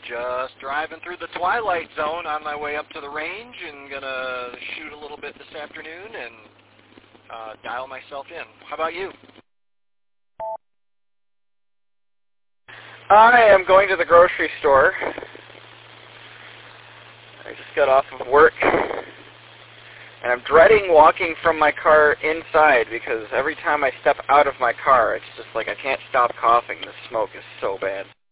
Just driving through the Twilight Zone on my way up to the range and gonna shoot a little bit this afternoon and dial myself in. How about you? I am going to the grocery store. I just got off of work, and I'm dreading walking from my car inside because every time I step out of my car, it's just like I can't stop coughing. The smoke is so bad.